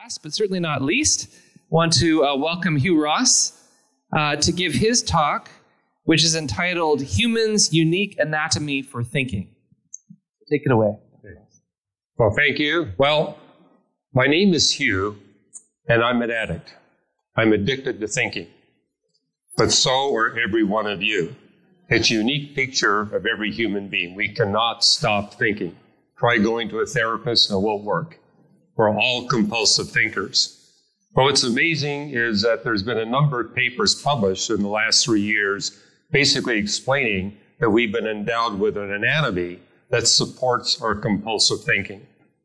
last, but certainly not least, want to welcome Hugh Ross to give his talk, which is entitled Humans' Unique Anatomy for Thinking. Take it away. Well, thank you. Well, my name is Hugh, and I'm an addict. I'm addicted to thinking. But so are every one of you. It's a unique picture of every human being. We cannot stop thinking. Try going to a therapist, and it won't work. We're all compulsive thinkers. But what's amazing is that there's been a number of papers published in the last 3 years basically explaining that we've been endowed with an anatomy that supports our compulsive thinking.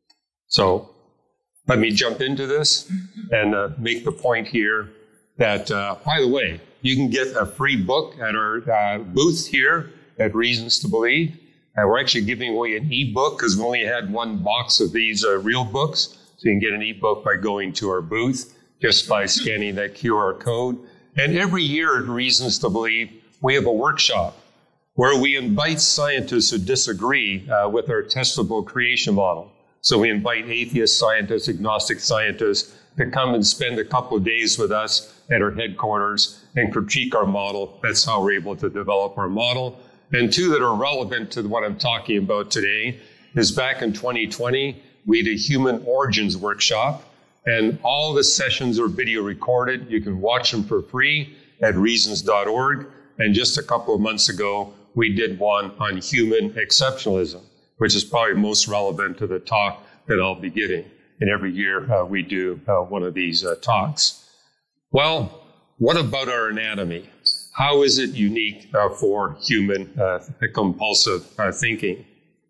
So let me jump into this and make the point here that, by the way, you can get a free book at our booth here at Reasons to Believe. And we're actually giving away an e-book because we only had one box of these real books. So you can get an e-book by going to our booth, just by scanning that QR code. And every year at Reasons to Believe, we have a workshop where we invite scientists who disagree with our testable creation model. So we invite atheist scientists, agnostic scientists to come and spend a couple of days with us at our headquarters and critique our model. That's how we're able to develop our model. And two that are relevant to what I'm talking about today is back in 2020, we had a human origins workshop, and all the sessions are video recorded. You can watch them for free at reasons.org. And just a couple of months ago, we did one on human exceptionalism, which is probably most relevant to the talk that I'll be giving. And every year we do one of these talks. Well, what about our anatomy? How is it unique for human compulsive thinking?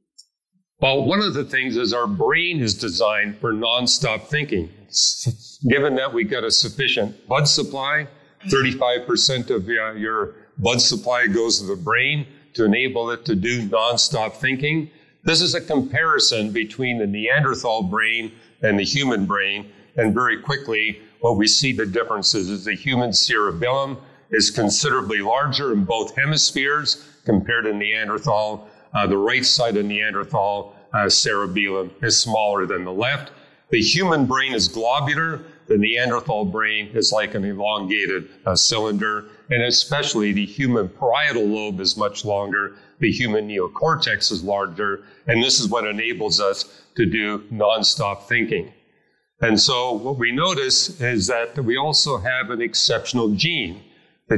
Well, one of the things is our brain is designed for nonstop thinking. Given that we got a sufficient blood supply, 35% of your blood supply goes to the brain to enable it to do nonstop thinking. This is a comparison between the Neanderthal brain and the human brain. And very quickly, what we see the differences is the human cerebellum is considerably larger in both hemispheres compared to Neanderthal. The right side of Neanderthal cerebellum is smaller than the left. The human brain is globular. The Neanderthal brain is like an elongated cylinder. And especially the human parietal lobe is much longer. The human neocortex is larger. And this is what enables us to do nonstop thinking. And so what we notice is that we also have an exceptional gene. The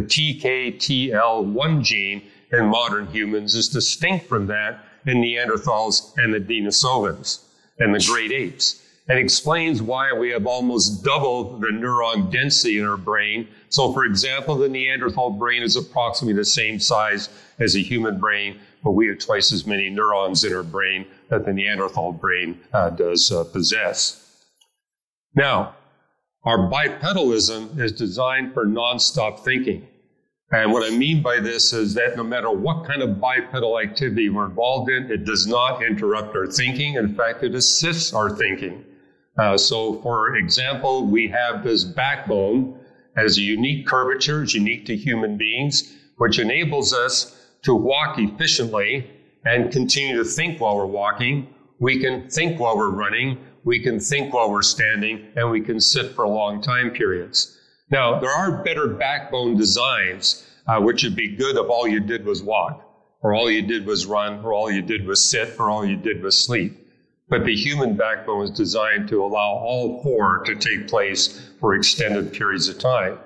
TKTL1 gene in modern humans is distinct from that in Neanderthals and the Denisovans and the great apes, and explains why we have almost double the neuron density in our brain. So, for example, the Neanderthal brain is approximately the same size as a human brain, but we have twice as many neurons in our brain that the Neanderthal brain does possess. Now, our bipedalism is designed for nonstop thinking. And what I mean by this is that no matter what kind of bipedal activity we're involved in, it does not interrupt our thinking. In fact, it assists our thinking. So, for example, we have this backbone as a unique curvature, it's unique to human beings, which enables us to walk efficiently and continue to think while we're walking. We can think while we're running. We can think while we're standing, and we can sit for long time periods. Now, there are better backbone designs, which would be good if all you did was walk, or all you did was run, or all you did was sit, or all you did was sleep. But the human backbone is designed to allow all four to take place for extended periods of time.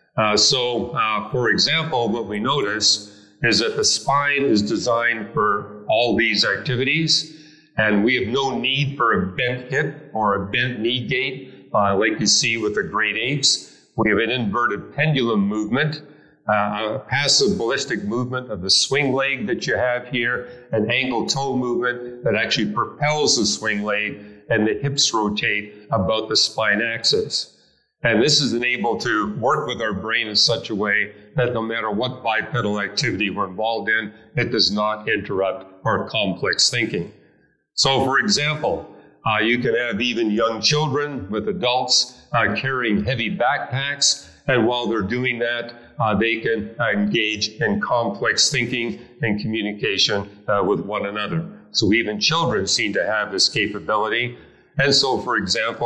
For example, what we notice is that the spine is designed for all these activities. And we have no need for a bent hip or a bent knee gait, like you see with the great apes. We have an inverted pendulum movement, a passive ballistic movement of the swing leg that you have here, an ankle toe movement that actually propels the swing leg, and the hips rotate about the spine axis. And this is enabled to work with our brain in such a way that no matter what bipedal activity we're involved in, it does not interrupt our complex thinking. So, for example, you can have even young children with adults carrying heavy backpacks, and while they're doing that, they can engage in complex thinking and communication with one another. So even children seem to have this capability. And so, for example,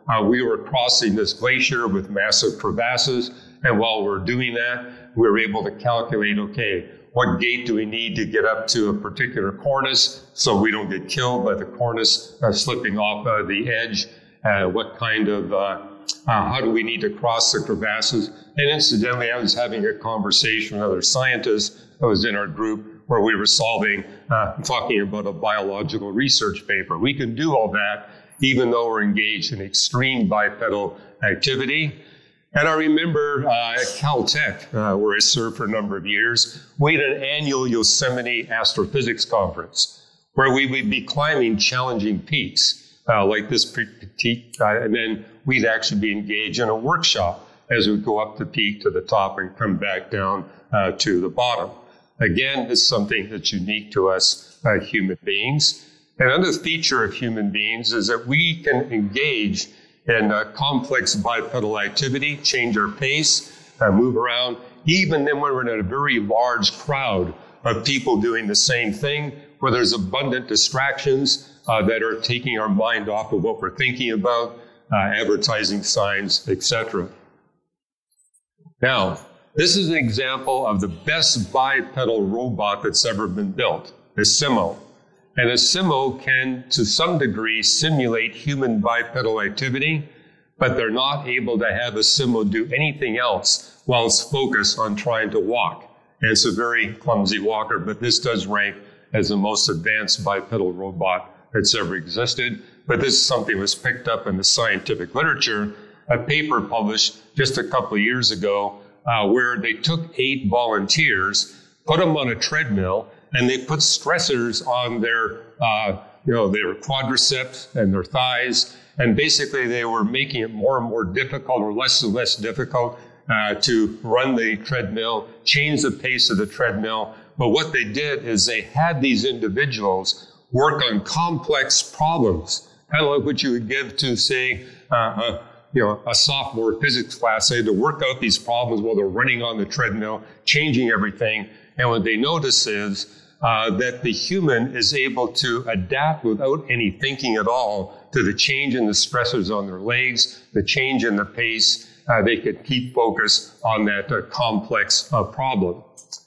we were crossing this glacier with massive crevasses. And while we're doing that, we were able to calculate, okay, what gait do we need to get up to a particular cornice so we don't get killed by the cornice slipping off the edge? What kind of, how do we need to cross the crevasses? And incidentally, I was having a conversation with other scientists that was in our group where we were talking about a biological research paper. We can do all that even though we're engaged in extreme bipedal activity. And I remember at Caltech, where I served for a number of years, we had an annual Yosemite astrophysics conference where we would be climbing challenging peaks like this peak, and then we'd actually be engaged in a workshop as we go up the peak to the top and come back down to the bottom. Again, it's something that's unique to us human beings. And another feature of human beings is that we can engage in complex bipedal activity, change our pace, move around, even then when we're in a very large crowd of people doing the same thing, where there's abundant distractions that are taking our mind off of what we're thinking about, advertising signs, etc. Now, this is an example of the best bipedal robot that's ever been built, the Simo. And a Simo can, to some degree, simulate human bipedal activity, but they're not able to have a Simo do anything else while it's focused on trying to walk. And it's a very clumsy walker, but this does rank as the most advanced bipedal robot that's ever existed. But this is something that was picked up in the scientific literature, a paper published just a couple of years ago, where they took 8 volunteers, put them on a treadmill, and they put stressors on their quadriceps and their thighs. And basically they were making it more and more difficult, or less and less difficult to run the treadmill, change the pace of the treadmill. But what they did is they had these individuals work on complex problems, kind of like what you would give to, say, a sophomore physics class. They had to work out these problems while they're running on the treadmill, changing everything. And what they notice is that the human is able to adapt without any thinking at all to the change in the stressors on their legs, the change in the pace. They could keep focus on that complex problem.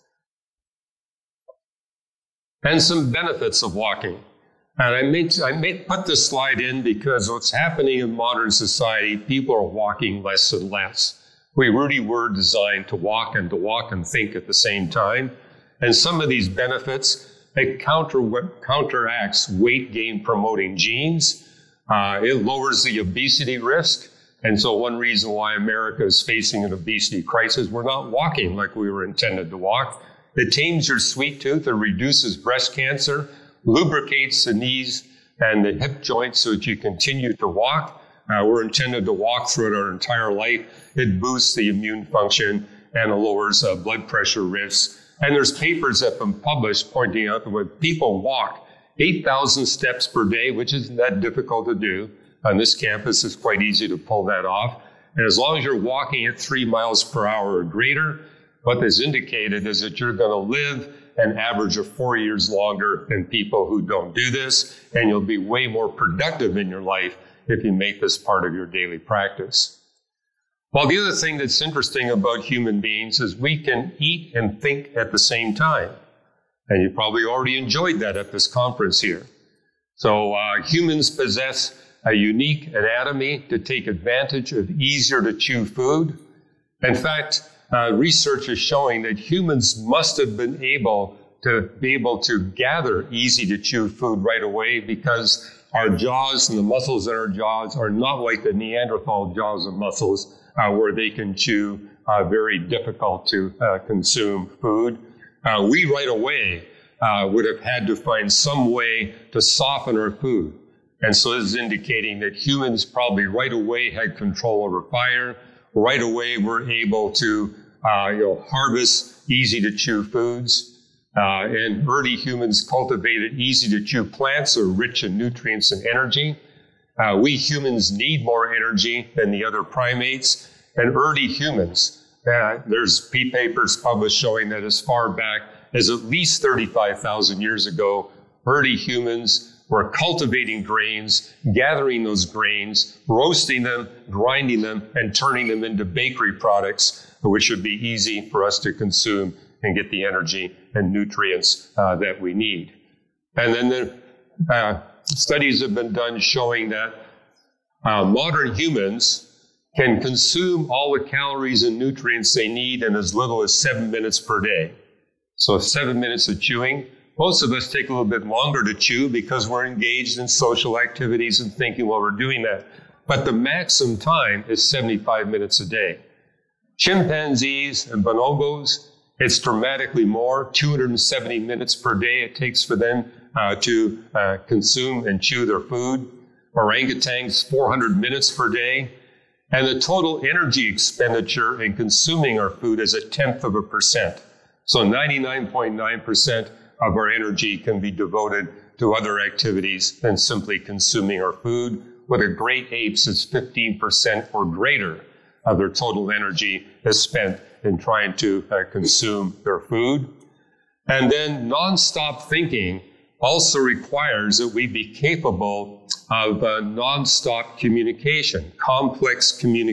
And some benefits of walking. And I may put this slide in because what's happening in modern society, people are walking less and less. We really were designed to walk and think at the same time. And some of these benefits, it counteracts weight gain promoting genes. It lowers the obesity risk. And so one reason why America is facing an obesity crisis, we're not walking like we were intended to walk. It tames your sweet tooth, it reduces breast cancer, lubricates the knees and the hip joints so that you continue to walk. We're intended to walk throughout our entire life. It boosts the immune function and it lowers blood pressure risks. And there's papers that have been published pointing out that when people walk 8,000 steps per day, which isn't that difficult to do, on this campus it's quite easy to pull that off. And as long as you're walking at 3 miles per hour or greater, what is indicated is that you're going to live an average of 4 years longer than people who don't do this, and you'll be way more productive in your life if you make this part of your daily practice. Well, the other thing that's interesting about human beings is we can eat and think at the same time. And you probably already enjoyed that at this conference here. So humans possess a unique anatomy to take advantage of easier to chew food. In fact, research is showing that humans must have been able to gather easy to chew food right away because our jaws and the muscles in our jaws are not like the Neanderthal jaws and muscles where they can chew very difficult to consume food. We right away would have had to find some way to soften our food. And so this is indicating that humans probably right away had control over fire. Right away were able to harvest easy to chew foods. And early humans cultivated easy to chew plants that are rich in nutrients and energy. We humans need more energy than the other primates. And early humans, there's papers published showing that as far back as at least 35,000 years ago, early humans we're cultivating grains, gathering those grains, roasting them, grinding them, and turning them into bakery products, which would be easy for us to consume and get the energy and nutrients that we need. And then the studies have been done showing that modern humans can consume all the calories and nutrients they need in as little as 7 minutes per day. So 7 minutes of chewing. Most of us take a little bit longer to chew because we're engaged in social activities and thinking while we're doing that. But the maximum time is 75 minutes a day. Chimpanzees and bonobos, it's dramatically more, 270 minutes per day it takes for them to consume and chew their food. Orangutans, 400 minutes per day. And the total energy expenditure in consuming our food is 0.1%. So 99.9% of our energy can be devoted to other activities than simply consuming our food. With the great apes, it's 15% or greater of their total energy is spent in trying to consume their food. And then nonstop thinking also requires that we be capable of nonstop communication, complex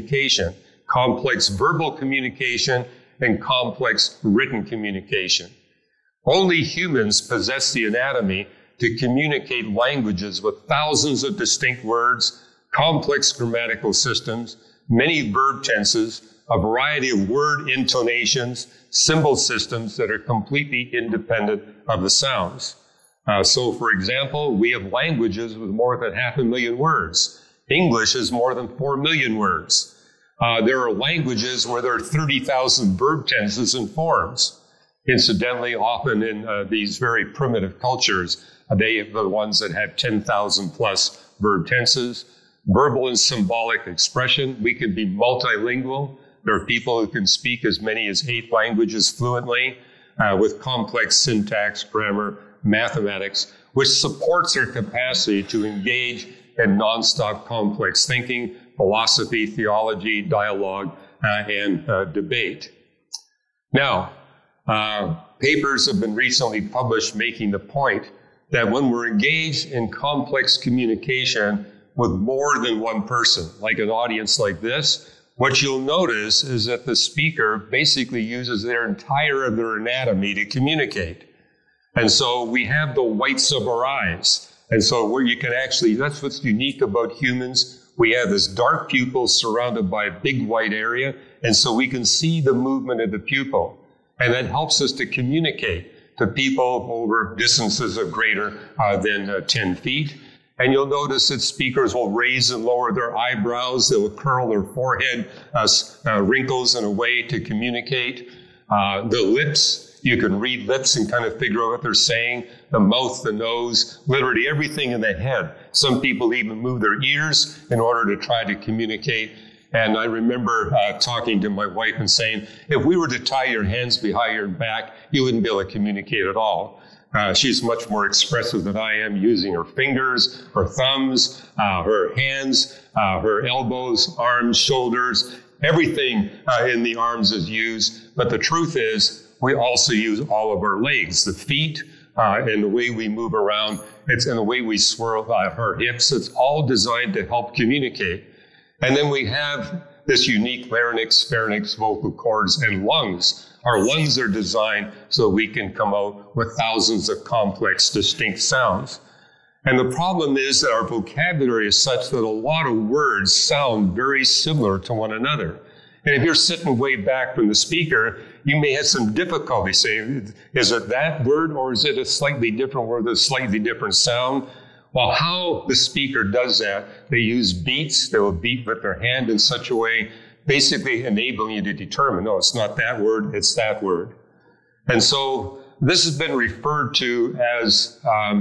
verbal communication, and complex written communication. Only humans possess the anatomy to communicate languages with thousands of distinct words, complex grammatical systems, many verb tenses, a variety of word intonations, symbol systems that are completely independent of the sounds. So, for example, we have languages with more than 500,000 words. English is more than 4 million words. There are languages where there are 30,000 verb tenses and forms. Incidentally, often in these very primitive cultures, they are the ones that have 10,000 plus verb tenses. Verbal and symbolic expression, we can be multilingual. There are people who can speak as many as 8 languages fluently with complex syntax, grammar, mathematics, which supports their capacity to engage in nonstop complex thinking, philosophy, theology, dialogue, and debate. Now, papers have been recently published making the point that when we're engaged in complex communication with more than one person, like an audience like this, what you'll notice is that the speaker basically uses their entire of their anatomy to communicate. And so we have the whites of our eyes. And so where you can actually, that's what's unique about humans. We have this dark pupil surrounded by a big white area. And so we can see the movement of the pupil. And that helps us to communicate to people over distances of greater than 10 feet. And you'll notice that speakers will raise and lower their eyebrows. They will curl their forehead wrinkles in a way to communicate. The lips, you can read lips and kind of figure out what they're saying. The mouth, the nose, literally everything in the head. Some people even move their ears in order to try to communicate. And I remember talking to my wife and saying, if we were to tie your hands behind your back, you wouldn't be able to communicate at all. She's much more expressive than I am, using her fingers, her thumbs, her hands, her elbows, arms, shoulders. Everything in the arms is used. But the truth is, we also use all of our legs, the feet, and the way we move around. It's in the way we swirl our hips. It's all designed to help communicate. And then we have this unique larynx, pharynx, vocal cords, and lungs. Our lungs are designed so we can come out with thousands of complex, distinct sounds. And the problem is that our vocabulary is such that a lot of words sound very similar to one another. And if you're sitting way back from the speaker, you may have some difficulty saying, is it that word or is it a slightly different word with a slightly different sound? Well, how the speaker does that, they use beats. They will beat with their hand in such a way, basically enabling you to determine, no, it's not that word, it's that word. And so this has been referred to as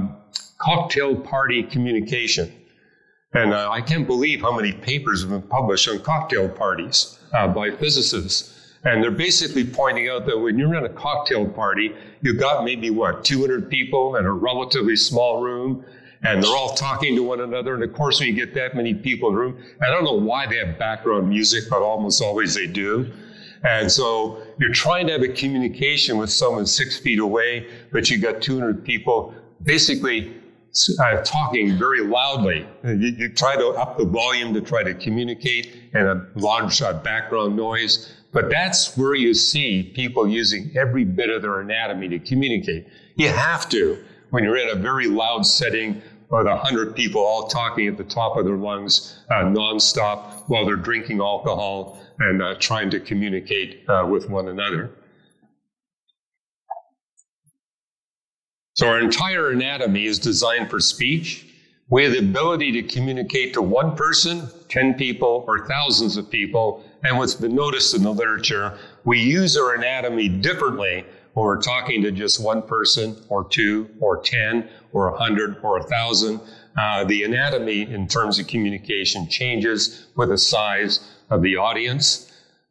cocktail party communication. And I can't believe how many papers have been published on cocktail parties by physicists. And they're basically pointing out that when you're in a cocktail party, you've got maybe, 200 people in a relatively small room, and they're all talking to one another. And of course, when you get that many people in the room, I don't know why they have background music, but almost always they do. And so you're trying to have a communication with someone 6 feet away, but you got 200 people basically talking very loudly. You try to up the volume to try to communicate and a large background noise. But that's where you see people using every bit of their anatomy to communicate. You have to when you're in a very loud setting with 100 people all talking at the top of their lungs nonstop while they're drinking alcohol and trying to communicate with one another. So our entire anatomy is designed for speech. We have the ability to communicate to one person, 10 people, or thousands of people. And what's been noticed in the literature, we use our anatomy differently when we're talking to just one person, or two, or 10, or 100, or 1,000. The anatomy in terms of communication changes with the size of the audience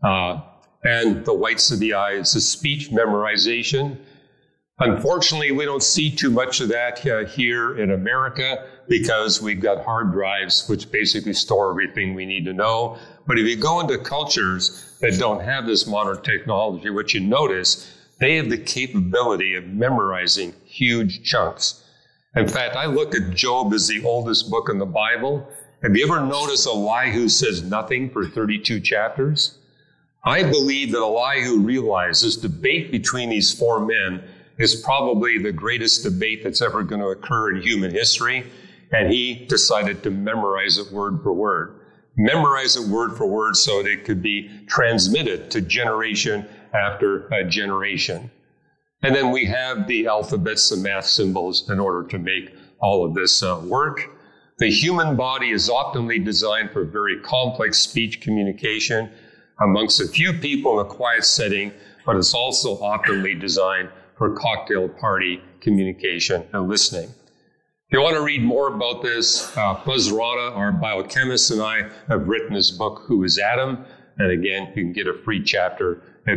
and the whites of the eyes, the speech memorization. Unfortunately, we don't see too much of that here in America because we've got hard drives which basically store everything we need to know. But if you go into cultures that don't have this modern technology, what you notice, they have the capability of memorizing huge chunks. In fact, I look at Job as the oldest book in the Bible. Have you ever noticed Elihu says nothing for 32 chapters? I believe that Elihu realized this debate between these four men is probably the greatest debate that's ever going to occur in human history. And he decided to memorize it word for word. Memorize it word for word so that it could be transmitted to generation after generation. And then we have the alphabets, the math symbols in order to make all of this work. The human body is optimally designed for very complex speech communication amongst a few people in a quiet setting, but it's also optimally designed for cocktail party communication and listening. If you want to read more about this, Buzz Rana, our biochemist, and I have written this book, Who is Adam? And again, you can get a free chapter at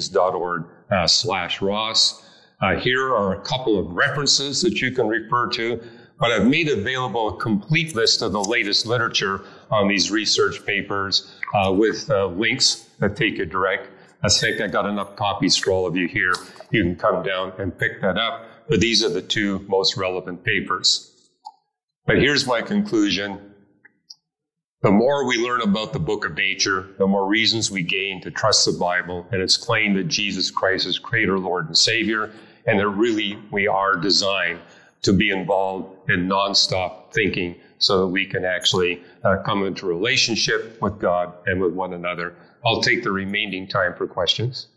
reasons.org/Ross. Here are a couple of references that you can refer to, but I've made available a complete list of the latest literature on these research papers with links that take you direct. I think I got enough copies for all of you here. You can come down and pick that up. But these are the two most relevant papers. But here's my conclusion. The more we learn about the book of nature, the more reasons we gain to trust the Bible and its claim that Jesus Christ is Creator, Lord, and Savior, and that really we are designed to be involved in nonstop thinking so that we can actually come into relationship with God and with one another. I'll take the remaining time for questions.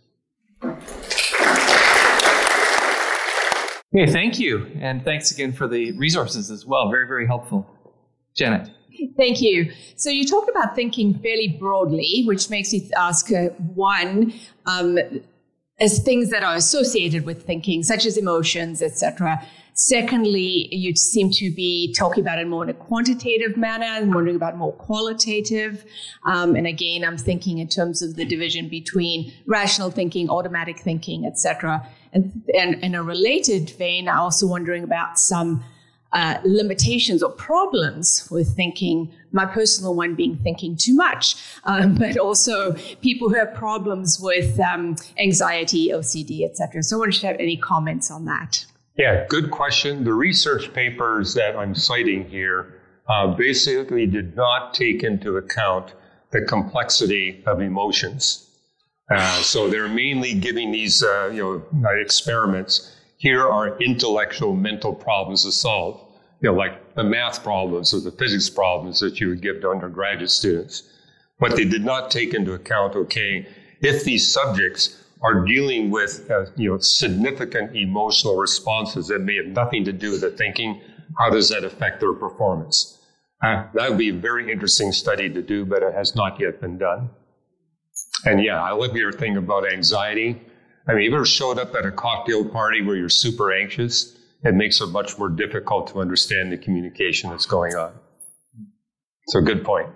Okay, thank you. And thanks again for the resources as well. Very, very helpful. Janet. Thank you. So you talked about thinking fairly broadly, which makes me ask, one, as things that are associated with thinking, such as emotions, etc. Secondly, you seem to be talking about it more in a quantitative manner. I'm wondering about more qualitative. And again, I'm thinking in terms of the division between rational thinking, automatic thinking, etc. And in a related vein, I'm also wondering about some limitations or problems with thinking, my personal one being thinking too much, but also people who have problems with anxiety, OCD, etc. So I wonder if you have any comments on that. Yeah, good question. The research papers that I'm citing here basically did not take into account the complexity of emotions. So they're mainly giving these experiments. Here are intellectual mental problems to solve, like the math problems or the physics problems that you would give to undergraduate students. But they did not take into account, if these subjects are dealing with significant emotional responses that may have nothing to do with the thinking, how does that affect their performance? That would be a very interesting study to do, but it has not yet been done. And yeah, I love your thing about anxiety. I mean, you ever showed up at a cocktail party where you're super anxious? It makes it much more difficult to understand the communication that's going on. So good point.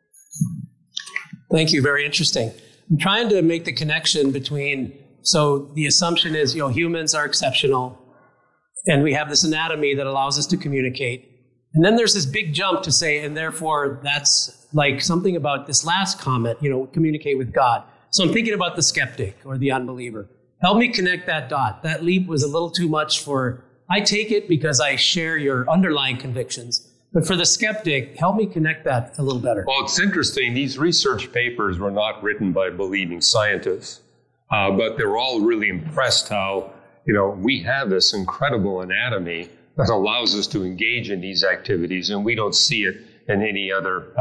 Thank you. Very interesting. I'm trying to make the connection between, so the assumption is, humans are exceptional and we have this anatomy that allows us to communicate. And then there's this big jump to say, and therefore that's like something about this last comment, communicate with God. So I'm thinking about the skeptic or the unbeliever. Help me connect that dot. That leap was a little too much for I take it because I share your underlying convictions. But for the skeptic, help me connect that a little better. Well, it's interesting. These research papers were not written by believing scientists, but they were all really impressed how, we have this incredible anatomy that allows us to engage in these activities, and we don't see it in any other,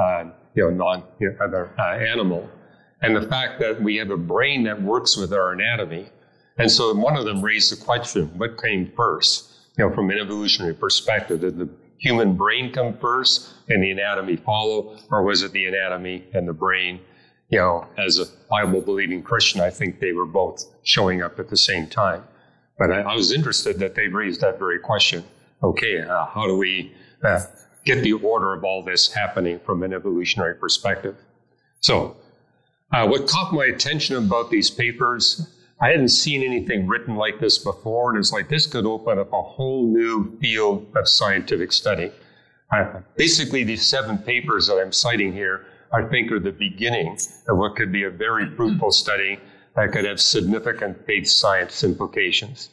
other animal. And the fact that we have a brain that works with our anatomy. And so one of them raised the question, what came first? From an evolutionary perspective, did the human brain come first and the anatomy follow, or was it the anatomy and the brain? As a Bible believing Christian, I think they were both showing up at the same time. But I was interested that they raised that very question. Okay, how do we get the order of all this happening from an evolutionary perspective? So what caught my attention about these papers, I hadn't seen anything written like this before, and it's like this could open up a whole new field of scientific study. Basically, these 7 papers that I'm citing here, I think, are the beginning of what could be a very fruitful study that could have significant faith science implications.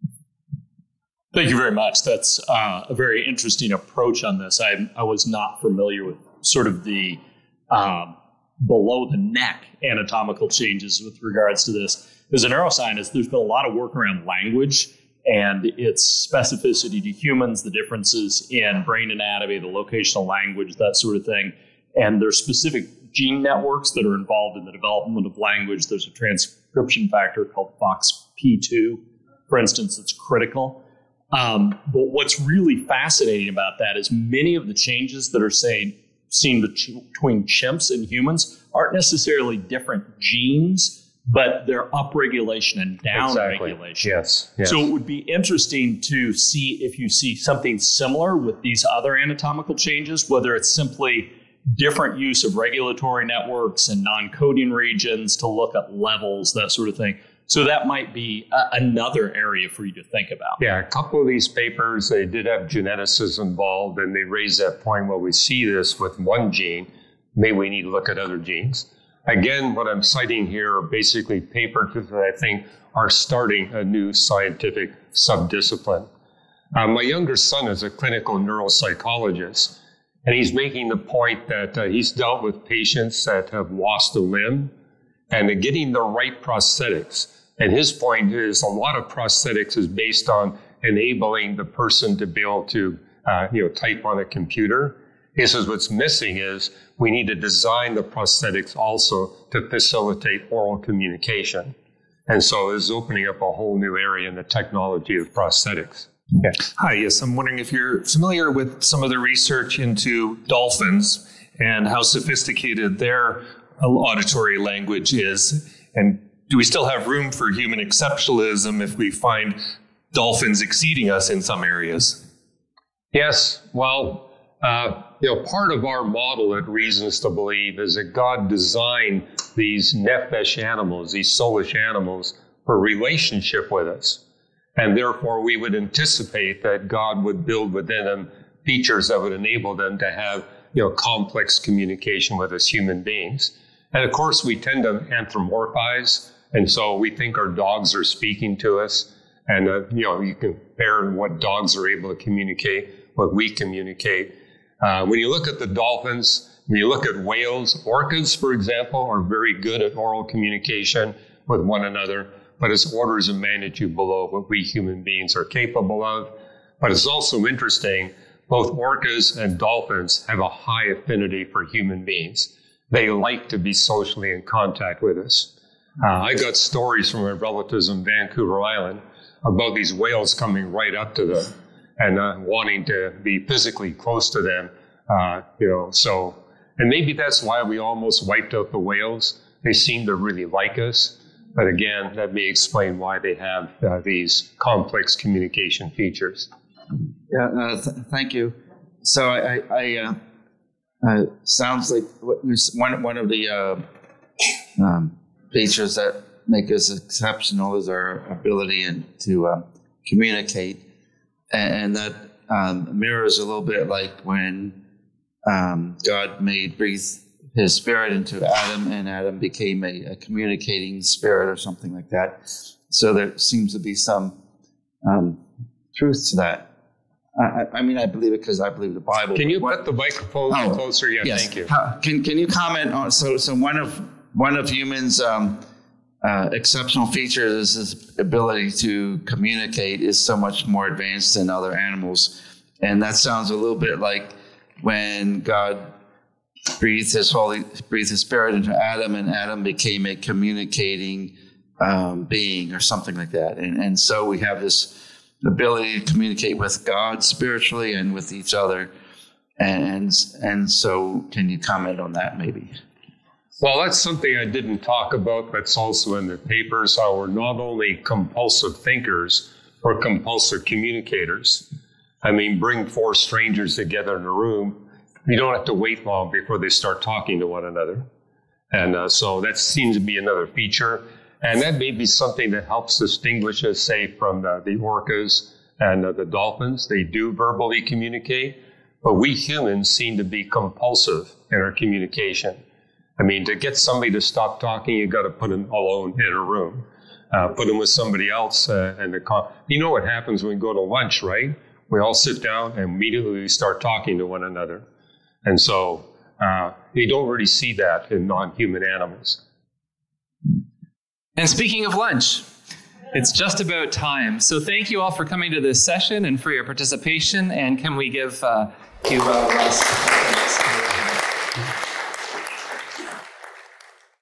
Thank you very much. That's a very interesting approach on this. I was not familiar with sort of the below the neck anatomical changes with regards to this. As a neuroscientist, there's been a lot of work around language and its specificity to humans, the differences in brain anatomy, the locational language, that sort of thing. And there's specific gene networks that are involved in the development of language. There's a transcription factor called FOXP2, for instance, that's critical. But what's really fascinating about that is many of the changes that are seen between chimps and humans aren't necessarily different genes, but they're upregulation and downregulation. Exactly. Yes. So it would be interesting to see if you see something similar with these other anatomical changes, whether it's simply different use of regulatory networks and non-coding regions to look at levels, that sort of thing. So that might be another area for you to think about. Yeah, a couple of these papers, they did have geneticists involved, and they raised that point, well, we see this with one gene, maybe we need to look at other genes. Again, what I'm citing here are basically papers that I think are starting a new scientific subdiscipline. My younger son is a clinical neuropsychologist, and he's making the point that he's dealt with patients that have lost a limb and they're getting the right prosthetics. And his point is a lot of prosthetics is based on enabling the person to be able to type on a computer. He says what's missing is we need to design the prosthetics also to facilitate oral communication. And so it's opening up a whole new area in the technology of prosthetics. Yeah. Hi, yes, I'm wondering if you're familiar with some of the research into dolphins and how sophisticated their auditory language is. And do we still have room for human exceptionalism if we find dolphins exceeding us in some areas? Yes, well, part of our model at Reasons to Believe is that God designed these nephesh animals, these soulish animals, for relationship with us. And therefore, we would anticipate that God would build within them features that would enable them to have, complex communication with us human beings. And of course, we tend to anthropomorphize. And so we think our dogs are speaking to us. And, you compare what dogs are able to communicate, what we communicate. When you look at the dolphins, when you look at whales, orcas, for example, are very good at oral communication with one another, but it's orders of magnitude below what we human beings are capable of. But it's also interesting, both orcas and dolphins have a high affinity for human beings. They like to be socially in contact with us. I got stories from my relatives in Vancouver Island about these whales coming right up to them and wanting to be physically close to them, and maybe that's why we almost wiped out the whales. They seem to really like us. But again, that may explain why they have these complex communication features. Yeah, thank you. So I sounds like one of the features that make us exceptional is our ability to communicate, and that mirrors a little bit like when God breathed His spirit into Adam, and Adam became a communicating spirit or something like that. So there seems to be some truth to that. I mean, I believe it because I believe the Bible. Can you put the microphone closer? Yeah, yes. thank you. Can you comment on so one of humans' exceptional features is his ability to communicate is so much more advanced than other animals, and that sounds a little bit like when God breathed his Spirit into Adam, and Adam became a communicating being or something like that, and so we have this ability to communicate with God spiritually and with each other. And so can you comment on that maybe? Well, that's something I didn't talk about. That's also in the papers, how we're not only compulsive thinkers or compulsive communicators. I mean, bring four strangers together in a room. You don't have to wait long before they start talking to one another. And so that seems to be another feature. And that may be something that helps distinguish us, say, from the orcas and the dolphins. They do verbally communicate, but we humans seem to be compulsive in our communication. I mean, to get somebody to stop talking, you got to put them alone in a room, put them with somebody else. You know what happens when we go to lunch, right? We all sit down and immediately we start talking to one another. And so you don't really see that in non-human animals. And speaking of lunch, it's just about time. So thank you all for coming to this session and for your participation. And can we give Hugh Ross?